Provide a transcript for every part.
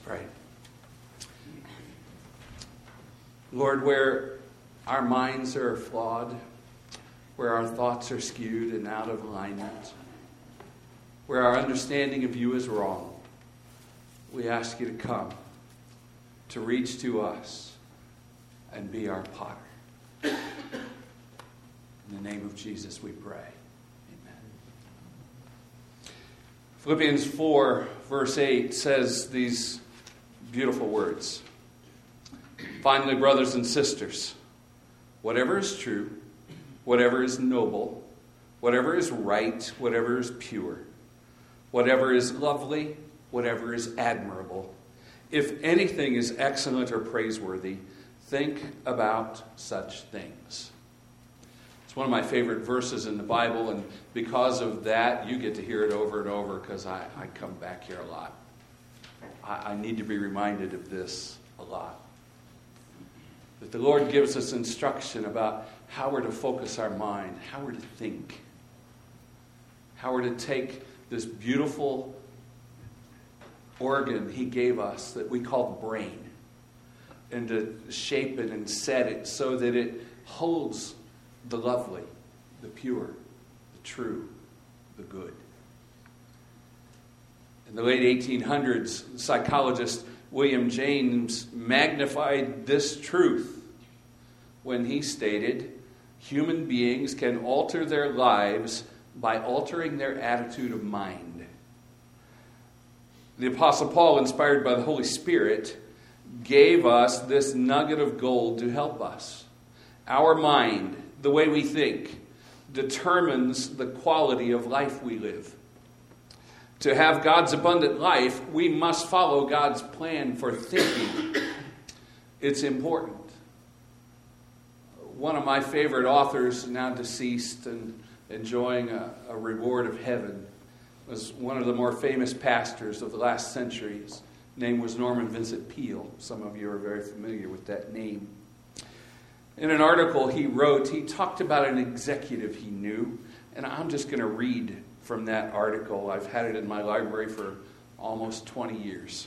pray. Lord, where our minds are flawed, where our thoughts are skewed and out of alignment, where our understanding of you is wrong, we ask you to come, to reach to us and be our potter. In the name of Jesus we pray. Amen. Philippians 4, verse 8 says these beautiful words. Finally, brothers and sisters, whatever is true, whatever is noble, whatever is right, whatever is pure, whatever is lovely, whatever is admirable, if anything is excellent or praiseworthy, think about such things. It's one of my favorite verses in the Bible, and because of that, you get to hear it over and over because I come back here a lot. I need to be reminded of this a lot. That the Lord gives us instruction about how we're to focus our mind, how we're to think, how we're to take this beautiful organ He gave us that we call the brain, and to shape it and set it so that it holds the lovely, the pure, the true, the good. In the late 1800s, psychologist William James magnified this truth when he stated, human beings can alter their lives by altering their attitude of mind. The Apostle Paul, inspired by the Holy Spirit, gave us this nugget of gold to help us. Our mind, the way we think, determines the quality of life we live. To have God's abundant life, we must follow God's plan for thinking. It's important. One of my favorite authors, now deceased and enjoying a reward of heaven, was one of the more famous pastors of the last century. His name was Norman Vincent Peale. Some of you are very familiar with that name. In an article he wrote, he talked about an executive he knew, and I'm just going to read from that article. I've had it in my library for almost 20 years.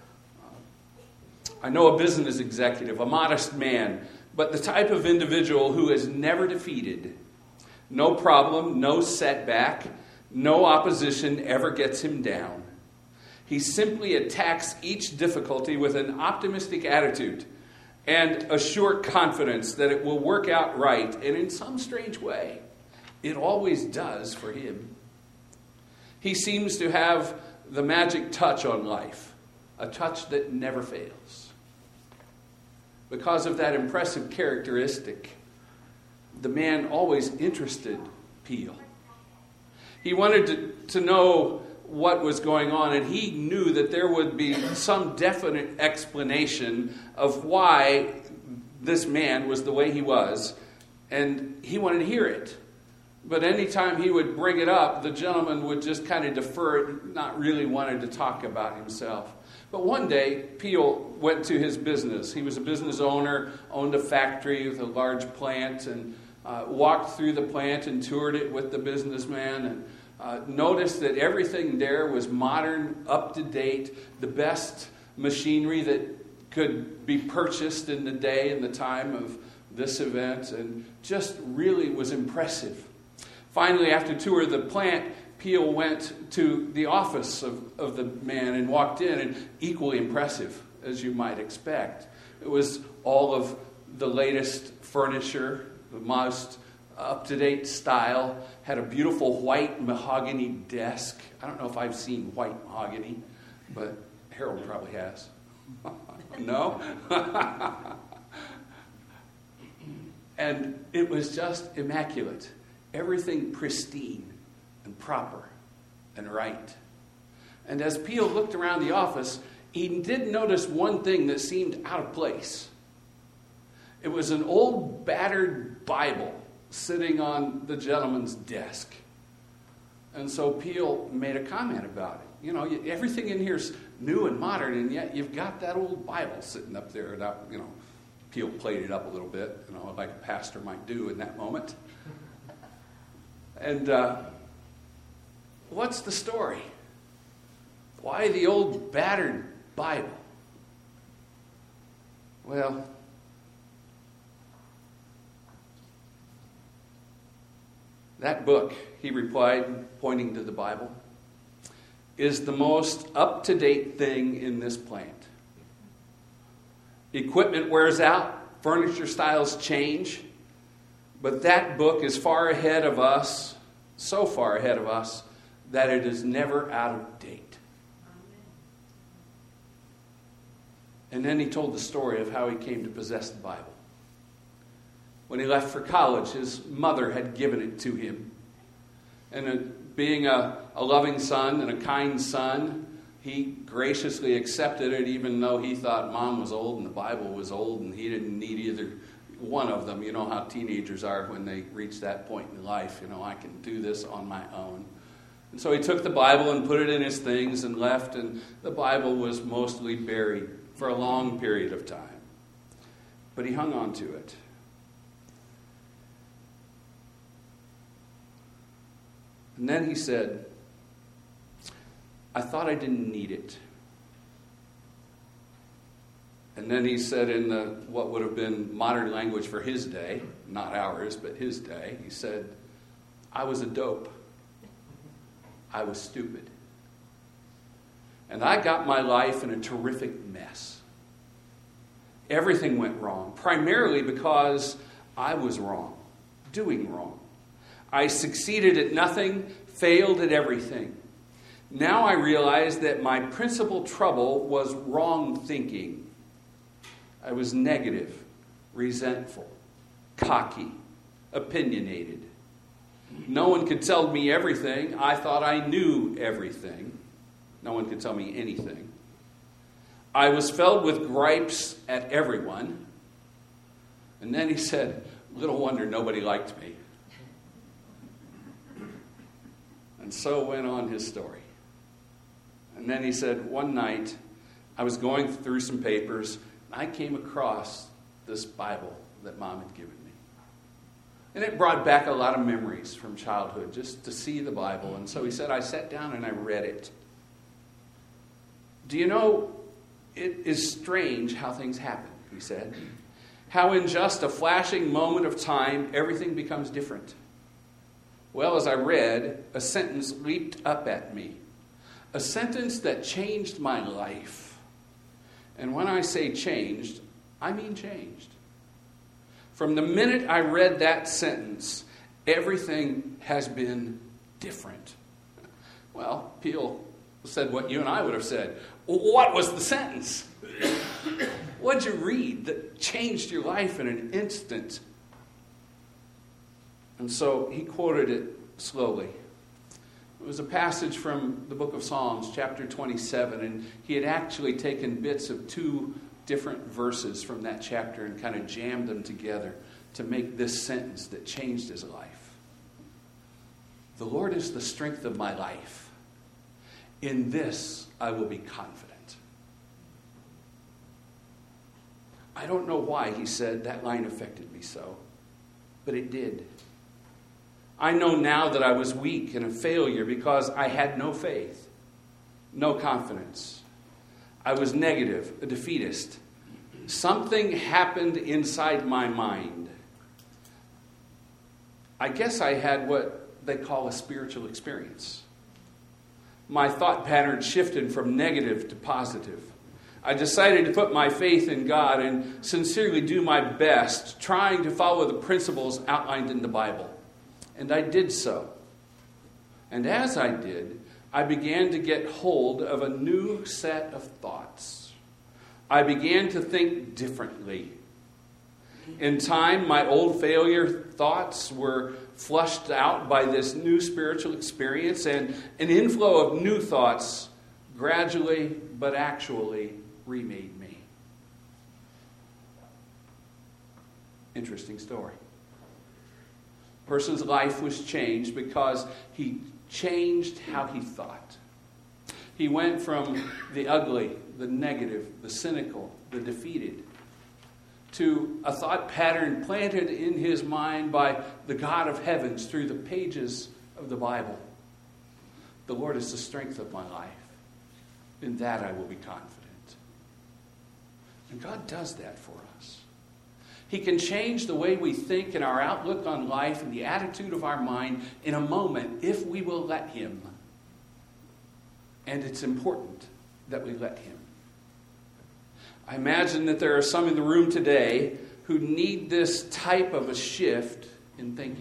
I know a business executive, a modest man, but the type of individual who is never defeated. No problem, no setback, no opposition ever gets him down. He simply attacks each difficulty with an optimistic attitude and a sure confidence that it will work out right, and in some strange way, it always does for him. He seems to have the magic touch on life, a touch that never fails. Because of that impressive characteristic, the man always interested Peale. He wanted to know what was going on, and he knew that there would be some definite explanation of why this man was the way he was, and he wanted to hear it. But anytime he would bring it up, the gentleman would just kind of defer it, not really wanting to talk about himself. But one day, Peale went to his business. He was a business owner, owned a factory with a large plant, and walked through the plant and toured it with the businessman, and noticed that everything there was modern, up-to-date, the best machinery that could be purchased in the day and the time of this event, and just really was impressive. Finally, after a tour of the plant, Peale went to the office of the man and walked in, and equally impressive, as you might expect. It was all of the latest furniture, the most up-to-date style, had a beautiful white mahogany desk. I don't know if I've seen white mahogany, but Harold probably has. No? And it was just immaculate. Everything pristine and proper and right. And as Peale looked around the office, he did notice one thing that seemed out of place. It was an old battered Bible sitting on the gentleman's desk. And so Peale made a comment about it. You know, everything in here is new and modern, and yet you've got that old Bible sitting up there. And Peale played it up a little bit, like a pastor might do in that moment. And what's the story? Why the old battered Bible? Well, that book, he replied, pointing to the Bible, is the most up-to-date thing in this plant. Equipment wears out, furniture styles change, but that book is far ahead of us, so far ahead of us, that it is never out of date. And then he told the story of how he came to possess the Bible. When he left for college, his mother had given it to him. And being a loving son and a kind son, he graciously accepted it, even though he thought Mom was old and the Bible was old, and he didn't need either one of them. You know how teenagers are when they reach that point in life. You know, I can do this on my own. And so he took the Bible and put it in his things and left, and the Bible was mostly buried for a long period of time. But he hung on to it. And then he said, I thought I didn't need it. And then he said in what would have been modern language for his day, not ours, but his day, he said, I was a dope. I was stupid. And I got my life in a terrific mess. Everything went wrong, primarily because I was wrong, doing wrong. I succeeded at nothing, failed at everything. Now I realize that my principal trouble was wrong thinking. I was negative, resentful, cocky, opinionated. No one could tell me everything. I thought I knew everything. No one could tell me anything. I was filled with gripes at everyone. And then he said, little wonder nobody liked me. And so went on his story. And then he said, one night, I was going through some papers, and I came across this Bible that Mom had given me. And it brought back a lot of memories from childhood, just to see the Bible. And so he said, I sat down and I read it. Do you know, it is strange how things happen, he said. How in just a flashing moment of time, everything becomes different. Well, as I read, a sentence leaped up at me. A sentence that changed my life. And when I say changed, I mean changed. From the minute I read that sentence, everything has been different. Well, Peel said what you and I would have said. What was the sentence? What'd you read that changed your life in an instant? And so he quoted it slowly. It was a passage from the book of Psalms, chapter 27, and he had actually taken bits of two different verses from that chapter and kind of jammed them together to make this sentence that changed his life. The Lord is the strength of my life. In this I will be confident. I don't know why he said that line affected me so, but it did. I know now that I was weak and a failure because I had no faith, no confidence. I was negative, a defeatist. Something happened inside my mind. I guess I had what they call a spiritual experience. My thought pattern shifted from negative to positive. I decided to put my faith in God and sincerely do my best, trying to follow the principles outlined in the Bible. And I did so. And as I did, I began to get hold of a new set of thoughts. I began to think differently. In time, my old failure thoughts were flushed out by this new spiritual experience, and an inflow of new thoughts gradually but actually remade me. Interesting story. A person's life was changed because he changed how he thought. He went from the ugly, the negative, the cynical, the defeated, to a thought pattern planted in his mind by the God of heavens through the pages of the Bible. The Lord is the strength of my life. In that I will be confident. And God does that for us. He can change the way we think and our outlook on life and the attitude of our mind in a moment if we will let Him. And it's important that we let Him. I imagine that there are some in the room today who need this type of a shift in thinking.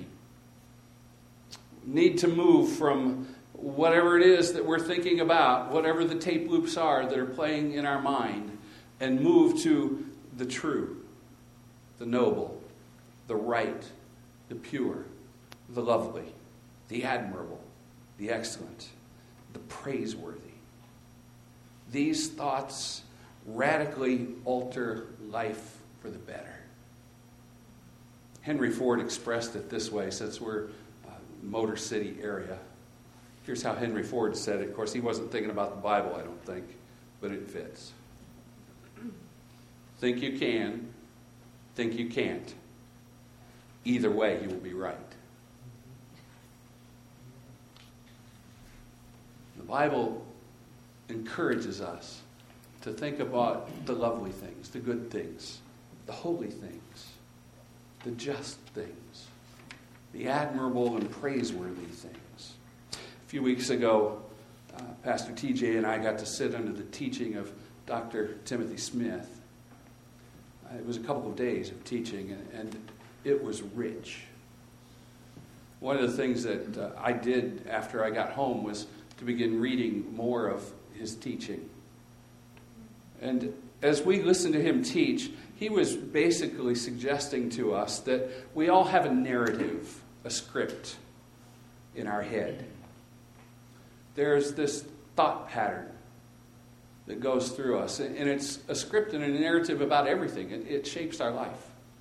Need to move from whatever it is that we're thinking about, whatever the tape loops are that are playing in our mind, and move to the true, the noble, the right, the pure, the lovely, the admirable, the excellent, the praiseworthy. These thoughts radically alter life for the better. Henry Ford expressed it this way, since we're Motor City area. Here's how Henry Ford said it. Of course, he wasn't thinking about the Bible, I don't think, but it fits. Think you can, think you can't. Either way, you will be right. The Bible encourages us to think about the lovely things, the good things, the holy things, the just things, the admirable and praiseworthy things. A few weeks ago, Pastor TJ and I got to sit under the teaching of Dr. Timothy Smith. It was a couple of days of teaching, and it was rich. One of the things that I did after I got home was to begin reading more of his teaching. And as we listened to him teach, he was basically suggesting to us that we all have a narrative, a script in our head. There's this thought pattern that goes through us, and it's a script and a narrative about everything. It shapes our life.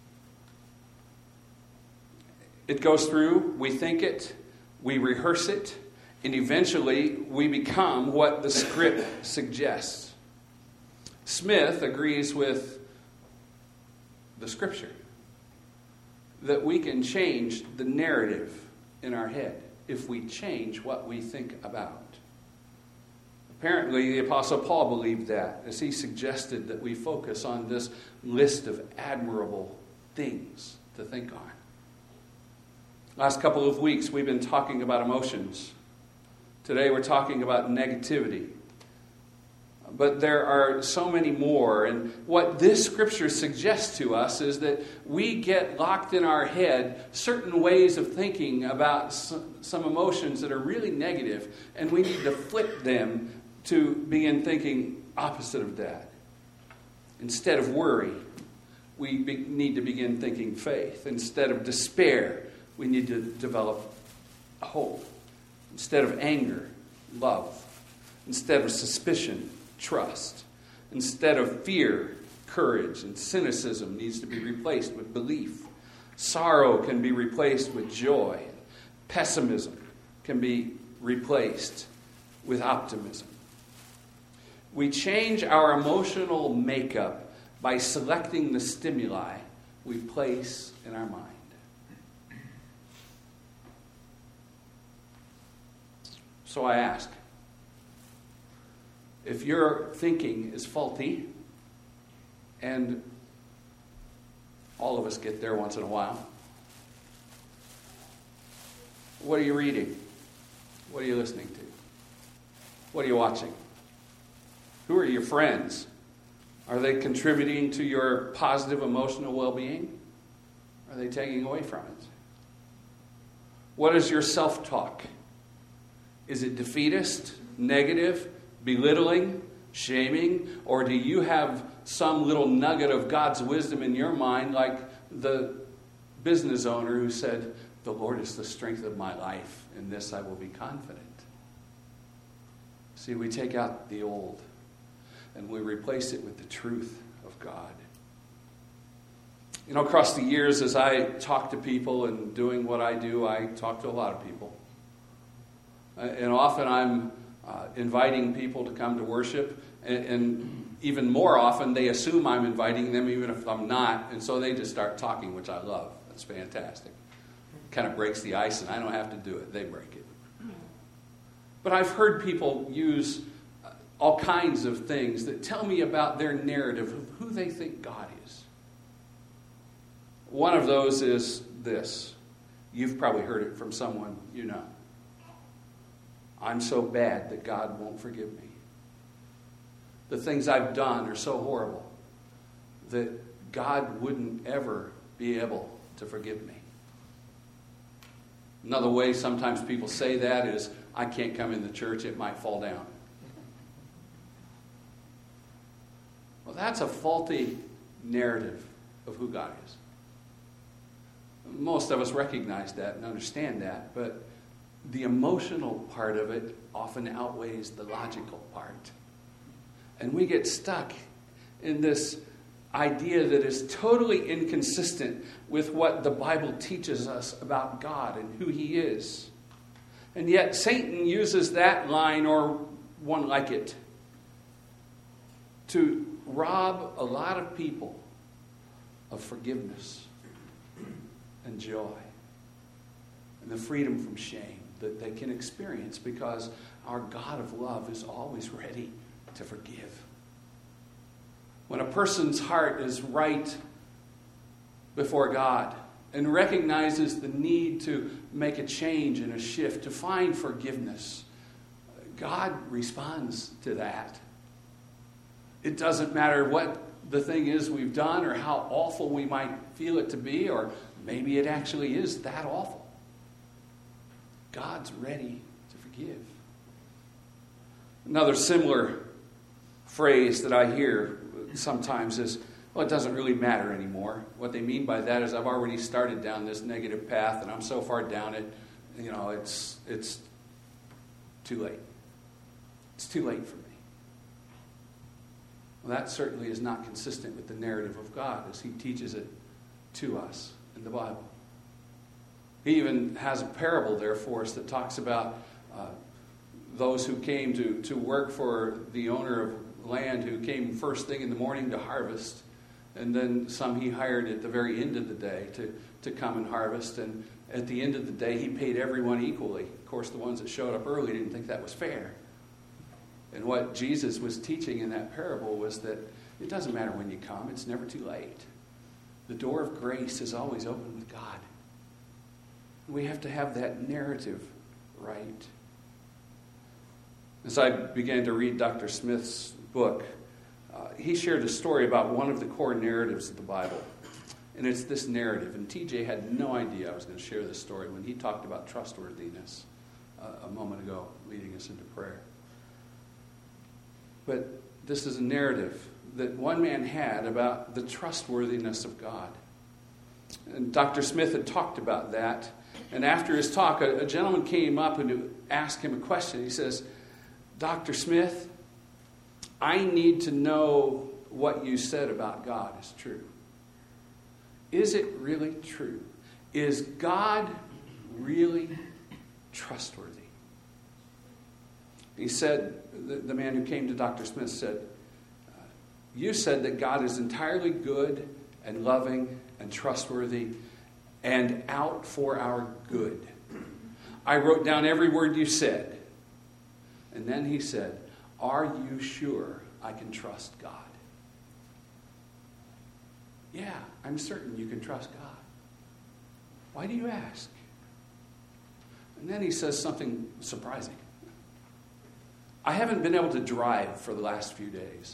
It goes through, we think it, we rehearse it, and eventually we become what the script suggests. Smith agrees with the Scripture that we can change the narrative in our head if we change what we think about. Apparently, the Apostle Paul believed that, as he suggested that we focus on this list of admirable things to think on. Last couple of weeks, we've been talking about emotions. Today, we're talking about negativity. But there are so many more, and what this scripture suggests to us is that we get locked in our head certain ways of thinking about some emotions that are really negative, and we need to flip them to begin thinking opposite of that. Instead of worry, we need to begin thinking faith. Instead of despair, we need to develop hope. Instead of anger, love. Instead of suspicion, trust. Instead of fear, courage. And cynicism needs to be replaced with belief. Sorrow can be replaced with joy. Pessimism can be replaced with optimism. We change our emotional makeup by selecting the stimuli we place in our mind. So I ask, if your thinking is faulty, and all of us get there once in a while, what are you reading? What are you listening to? What are you watching? Who are your friends? Are they contributing to your positive emotional well-being? Are they taking away from it? What is your self-talk? Is it defeatist, negative, belittling, shaming, or do you have some little nugget of God's wisdom in your mind, like the business owner who said, "The Lord is the strength of my life, in this I will be confident"? See, we take out the old and we replace it with the truth of God. You know, across the years, as I talk to people and doing what I do, I talk to a lot of people. And often I'm inviting people to come to worship, and even more often they assume I'm inviting them even if I'm not, and so they just start talking, which I love. That's fantastic. Kind of breaks the ice, and I don't have to do it. They break it. But I've heard people use all kinds of things that tell me about their narrative of who they think God is. One of those is this. You've probably heard it from someone you know. I'm so bad that God won't forgive me. The things I've done are so horrible that God wouldn't ever be able to forgive me. Another way sometimes people say that is, I can't come in the church, it might fall down. Well, that's a faulty narrative of who God is. Most of us recognize that and understand that, but the emotional part of it often outweighs the logical part. And we get stuck in this idea that is totally inconsistent with what the Bible teaches us about God and who He is. And yet Satan uses that line, or one like it, to rob a lot of people of forgiveness and joy and the freedom from shame that they can experience, because our God of love is always ready to forgive. When a person's heart is right before God and recognizes the need to make a change and a shift, to find forgiveness, God responds to that. It doesn't matter what the thing is we've done or how awful we might feel it to be, or maybe it actually is that awful. God's ready to forgive. Another similar phrase that I hear sometimes is, well, it doesn't really matter anymore. What they mean by that is, I've already started down this negative path and I'm so far down it, it's too late. It's too late for me. Well, that certainly is not consistent with the narrative of God as He teaches it to us in the Bible. He even has a parable there for us that talks about those who came to work for the owner of land, who came first thing in the morning to harvest, and then some He hired at the very end of the day to come and harvest, and at the end of the day He paid everyone equally. Of course, the ones that showed up early didn't think that was fair. And what Jesus was teaching in that parable was that it doesn't matter when you come, it's never too late. The door of grace is always open with God. We have to have that narrative right. As I began to read Dr. Smith's book, he shared a story about one of the core narratives of the Bible. And it's this narrative. And TJ had no idea I was going to share this story when he talked about trustworthiness a moment ago, leading us into prayer. But this is a narrative that one man had about the trustworthiness of God. And Dr. Smith had talked about that. And after his talk, a gentleman came up and asked him a question. He says, Dr. Smith, I need to know what you said about God is true. Is it really true? Is God really trustworthy? He said, the man who came to Dr. Smith said, you said that God is entirely good and loving and trustworthy and out for our good. I wrote down every word you said. And then he said, are you sure I can trust God? Yeah, I'm certain you can trust God. Why do you ask? And then he says something surprising. I haven't been able to drive for the last few days.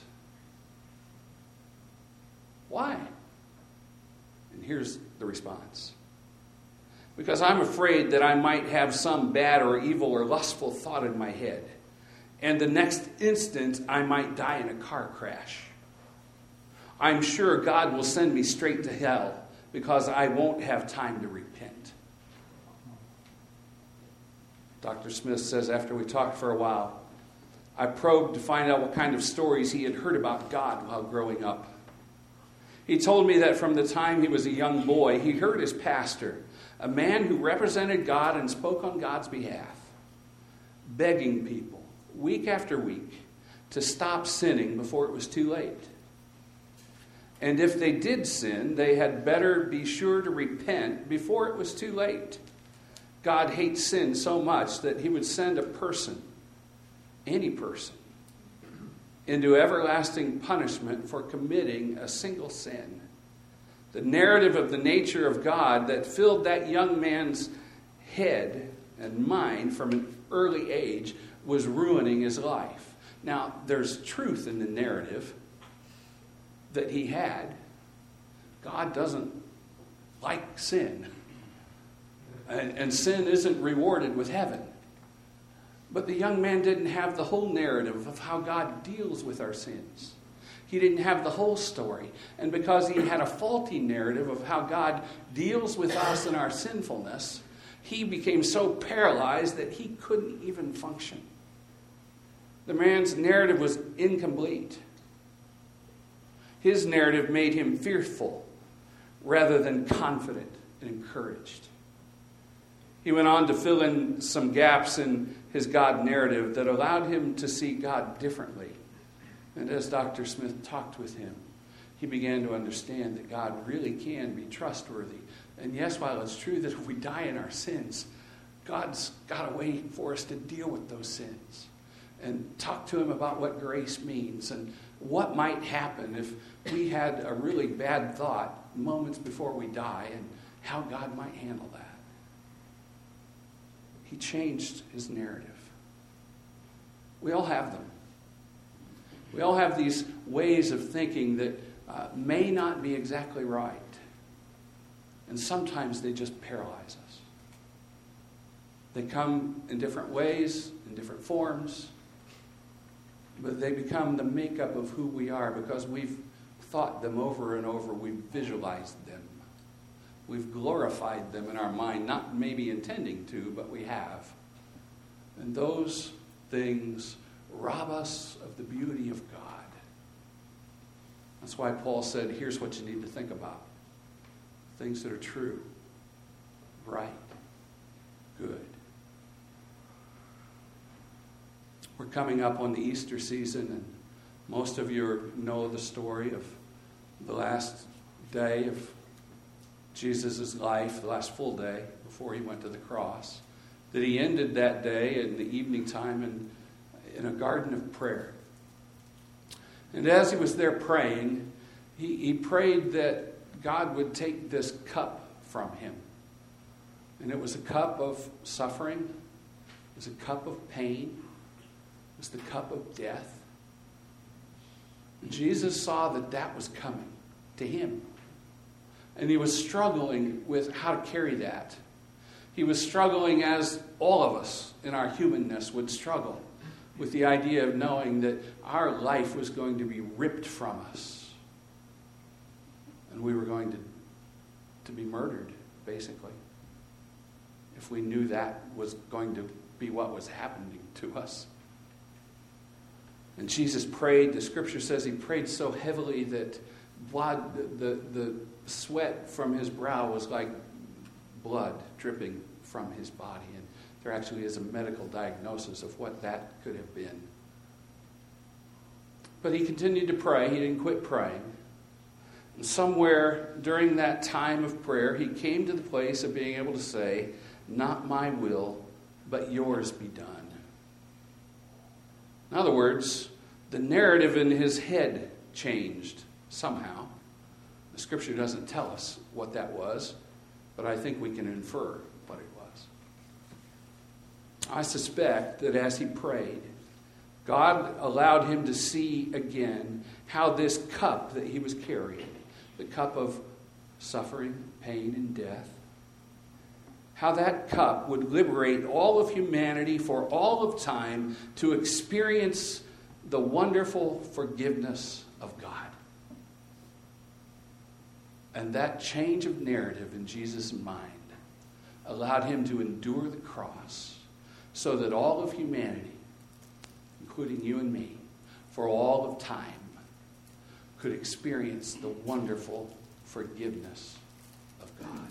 Why? And here's the response. Because I'm afraid that I might have some bad or evil or lustful thought in my head. And the next instant, I might die in a car crash. I'm sure God will send me straight to hell because I won't have time to repent. Dr. Smith says after we talked for a while, I probed to find out what kind of stories he had heard about God while growing up. He told me that from the time he was a young boy, he heard his pastor, a man who represented God and spoke on God's behalf, begging people week after week to stop sinning before it was too late. And if they did sin, they had better be sure to repent before it was too late. God hates sin so much that He would send a person, any person, into everlasting punishment for committing a single sin. The narrative of the nature of God that filled that young man's head and mind from an early age was ruining his life. Now, there's truth in the narrative that he had. God doesn't like sin. And sin isn't rewarded with heaven. But the young man didn't have the whole narrative of how God deals with our sins. He didn't have the whole story. And because he had a faulty narrative of how God deals with us in our sinfulness, he became so paralyzed that he couldn't even function. The man's narrative was incomplete. His narrative made him fearful rather than confident and encouraged. He went on to fill in some gaps in his God narrative that allowed him to see God differently. And as Dr. Smith talked with him, he began to understand that God really can be trustworthy. And yes, while it's true that if we die in our sins, God's got a way for us to deal with those sins. And talk to him about what grace means and what might happen if we had a really bad thought moments before we die and how God might handle that. He changed his narrative. We all have them. We all have these ways of thinking that may not be exactly right. And sometimes they just paralyze us. They come in different ways, in different forms, but they become the makeup of who we are because we've thought them over and over. We've visualized them. We've glorified them in our mind, not maybe intending to, but we have. And those things rob us of the beauty of God. That's why Paul said, here's what you need to think about. Things that are true, right, good. We're coming up on the Easter season, and most of you know the story of the last day of Jesus' life, the last full day before he went to the cross, that he ended that day in the evening time in a garden of prayer. And as he was there praying, he prayed that God would take this cup from him. And it was a cup of suffering. It was a cup of pain. It was the cup of death. And Jesus saw that that was coming to him. And he was struggling with how to carry that. He was struggling as all of us in our humanness would struggle with the idea of knowing that our life was going to be ripped from us. And we were going to be murdered, basically, if we knew that was going to be what was happening to us. And Jesus prayed, the scripture says he prayed so heavily that blood, the sweat from his brow was like blood dripping from his body. And there actually is a medical diagnosis of what that could have been. But he continued to pray. He didn't quit praying. And somewhere during that time of prayer, he came to the place of being able to say, "Not my will, but yours be done." In other words, the narrative in his head changed somehow. The scripture doesn't tell us what that was, but I think we can infer what it was. I suspect that as he prayed, God allowed him to see again how this cup that he was carrying, the cup of suffering, pain, and death, how that cup would liberate all of humanity for all of time to experience the wonderful forgiveness of God. And that change of narrative in Jesus' mind allowed him to endure the cross so that all of humanity, including you and me, for all of time, could experience the wonderful forgiveness of God.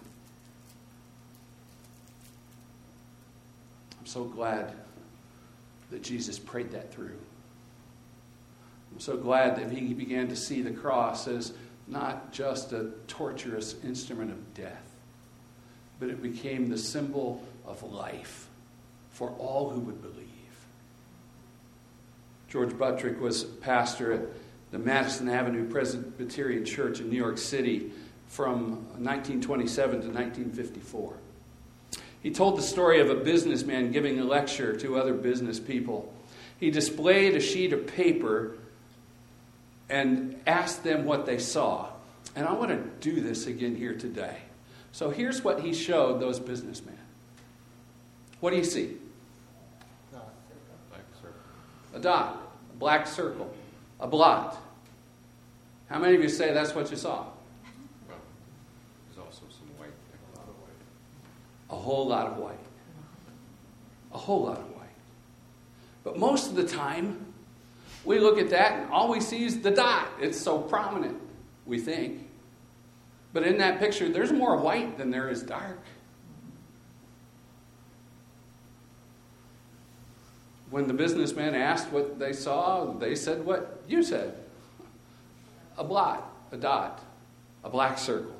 I'm so glad that Jesus prayed that through. I'm so glad that he began to see the cross as not just a torturous instrument of death, but it became the symbol of life for all who would believe. George Buttrick was pastor at the Madison Avenue Presbyterian Church in New York City from 1927 to 1954. He told the story of a businessman giving a lecture to other business people. He displayed a sheet of paper and asked them what they saw. And I want to do this again here today. So here's what he showed those businessmen. What do you see? A dot, a black circle, a blot. How many of you say that's what you saw? Well, there's also some white, a lot of white. A whole lot of white. A whole lot of white. But most of the time, we look at that and all we see is the dot. It's so prominent, we think. But in that picture, there's more white than there is dark. When the businessman asked what they saw, they said what you said. A blot, a dot, a black circle.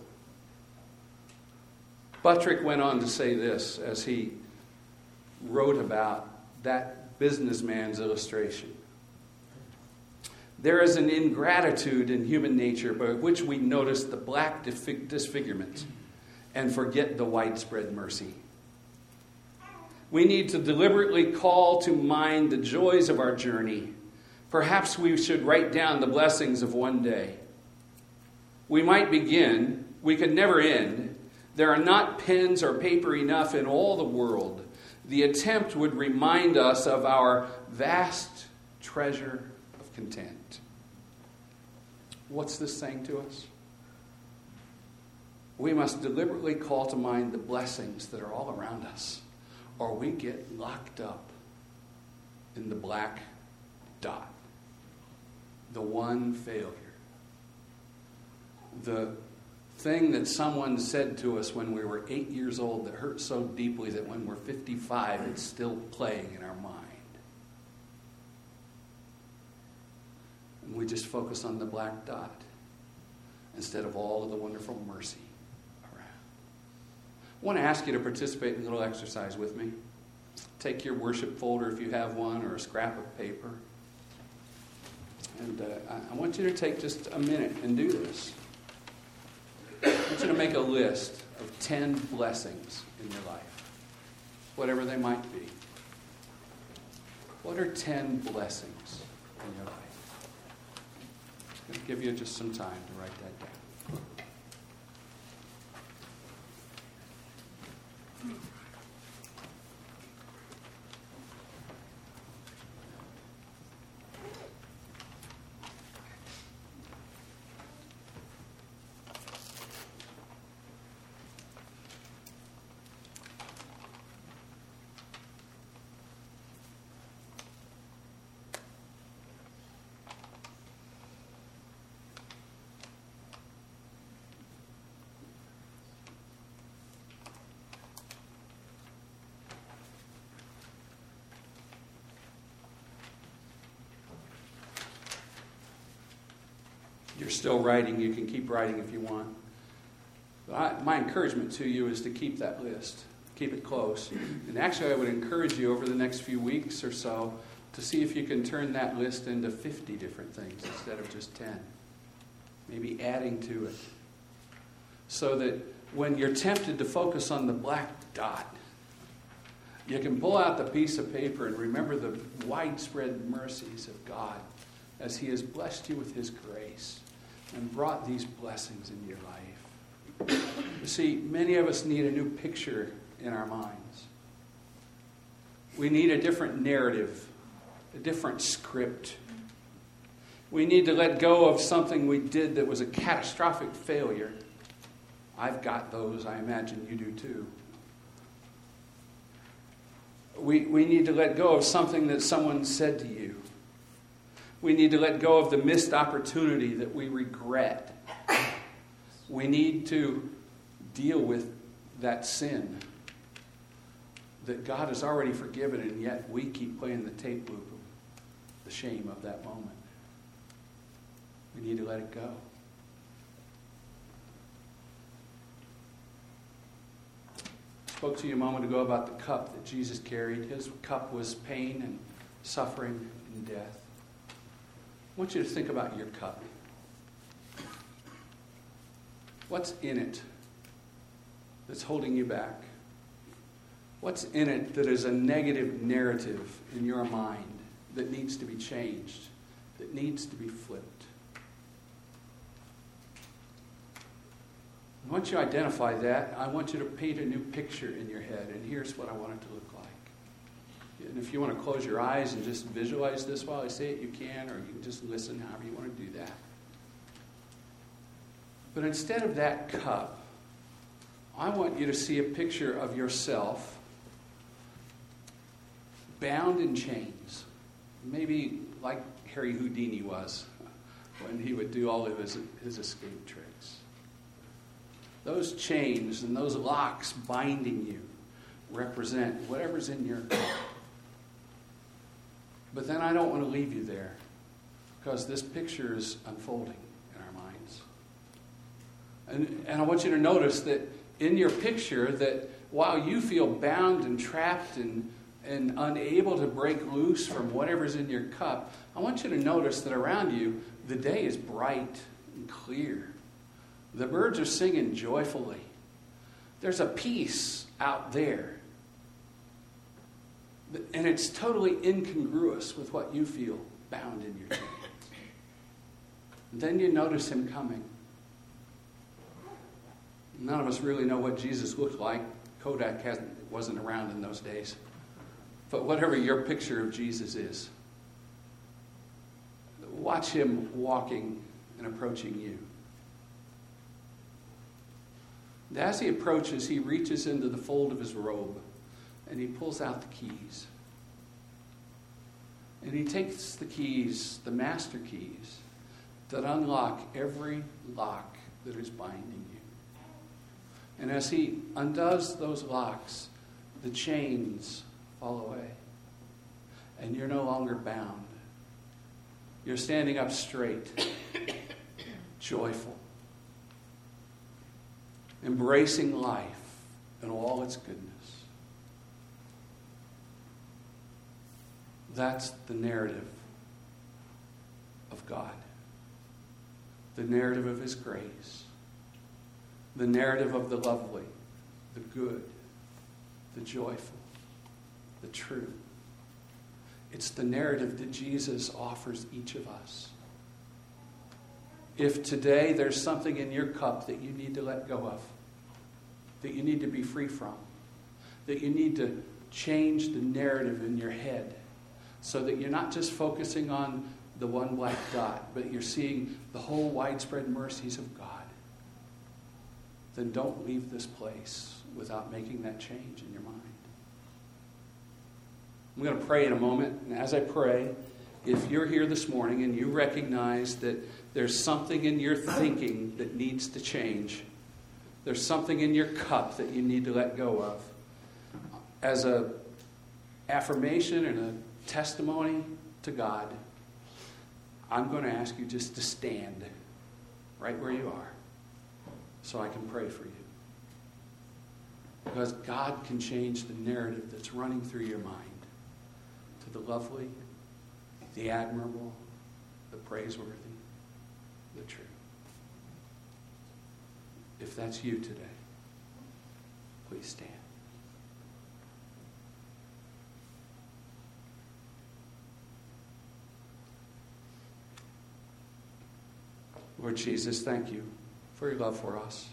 Buttrick went on to say this as he wrote about that businessman's illustration. There is an ingratitude in human nature by which we notice the black disfigurement and forget the widespread mercy. We need to deliberately call to mind the joys of our journey. Perhaps we should write down the blessings of one day. We might begin, we could never end. There are not pens or paper enough in all the world. The attempt would remind us of our vast treasure of content. What's this saying to us? We must deliberately call to mind the blessings that are all around us, or we get locked up in the black dot, the one failure, the thing that someone said to us when we were 8 years old that hurt so deeply that when we're 55, it's still playing in our mind. And we just focus on the black dot instead of all of the wonderful mercy around. I want to ask you to participate in a little exercise with me. Take your worship folder if you have one, or a scrap of paper. And I want you to take just a minute and do this. I want you to make a list of 10 blessings in your life, whatever they might be. What are 10 blessings in your life? I'm going to give you just some time to write that down. You're still writing. You can keep writing if you want. But my encouragement to you is to keep that list. Keep it close. And actually, I would encourage you over the next few weeks or so to see if you can turn that list into 50 different things instead of just 10. Maybe adding to it. So that when you're tempted to focus on the black dot, you can pull out the piece of paper and remember the widespread mercies of God as He has blessed you with His grace and brought these blessings into your life. You see, many of us need a new picture in our minds. We need a different narrative, a different script. We need to let go of something we did that was a catastrophic failure. I've got those. I imagine you do too. We need to let go of something that someone said to you. We need to let go of the missed opportunity that we regret. We need to deal with that sin that God has already forgiven, and yet we keep playing the tape loop of the shame of that moment. We need to let it go. I spoke to you a moment ago about the cup that Jesus carried. His cup was pain and suffering and death. want you to think about your cup. What's in it that's holding you back? What's in it that is a negative narrative in your mind that needs to be changed, that needs to be flipped? Once you identify that, I want you to paint a new picture in your head, and here's what I want it to look like. And if you want to close your eyes and just visualize this while I say it, you can, or you can just listen, however you want to do that. But instead of that cup, I want you to see a picture of yourself bound in chains. Maybe like Harry Houdini was when he would do all of his escape tricks. Those chains and those locks binding you represent whatever's in your cup. But then I don't want to leave you there, because this picture is unfolding in our minds. And I want you to notice that in your picture, that while you feel bound and trapped and unable to break loose from whatever's in your cup, I want you to notice that around you, the day is bright and clear. The birds are singing joyfully. There's a peace out there. And it's totally incongruous with what you feel bound in your chains. Then you notice him coming. None of us really know what Jesus looked like. Kodak wasn't around in those days. But whatever your picture of Jesus is, watch him walking and approaching you. And as he approaches, he reaches into the fold of his robe and he pulls out the keys. And he takes the keys, the master keys, that unlock every lock that is binding you. And as he undoes those locks, the chains fall away. And you're no longer bound. You're standing up straight, joyful, embracing life and all its goodness. That's the narrative of God. The narrative of his grace. The narrative of the lovely, the good, the joyful, the true. It's the narrative that Jesus offers each of us. If today there's something in your cup that you need to let go of, that you need to be free from, that you need to change the narrative in your head so that you're not just focusing on the one black dot, but you're seeing the whole widespread mercies of God, then don't leave this place without making that change in your mind. I'm going to pray in a moment, and as I pray, if you're here this morning and you recognize that there's something in your thinking that needs to change, there's something in your cup that you need to let go of, as an affirmation and a testimony to God, I'm going to ask you just to stand right where you are so I can pray for you. Because God can change the narrative that's running through your mind to the lovely, the admirable, the praiseworthy, the true. If that's you today, please stand. Lord Jesus, thank you for your love for us,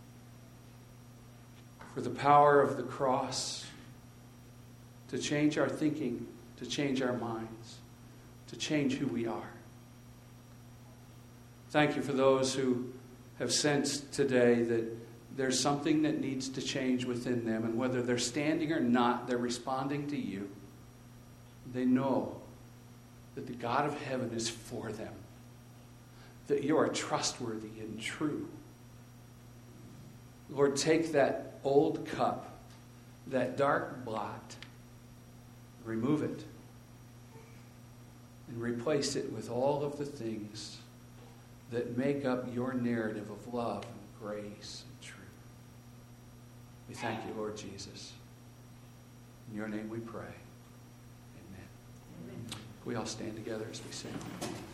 for the power of the cross to change our thinking, to change our minds, to change who we are. Thank you for those who have sensed today that there's something that needs to change within them, and whether they're standing or not, they're responding to you. They know that the God of heaven is for them, that you are trustworthy and true. Lord, take that old cup, that dark blot, remove it, and replace it with all of the things that make up your narrative of love and grace and truth. We thank you, Lord Jesus. In your name we pray. Amen. Amen. We all stand together as we sing.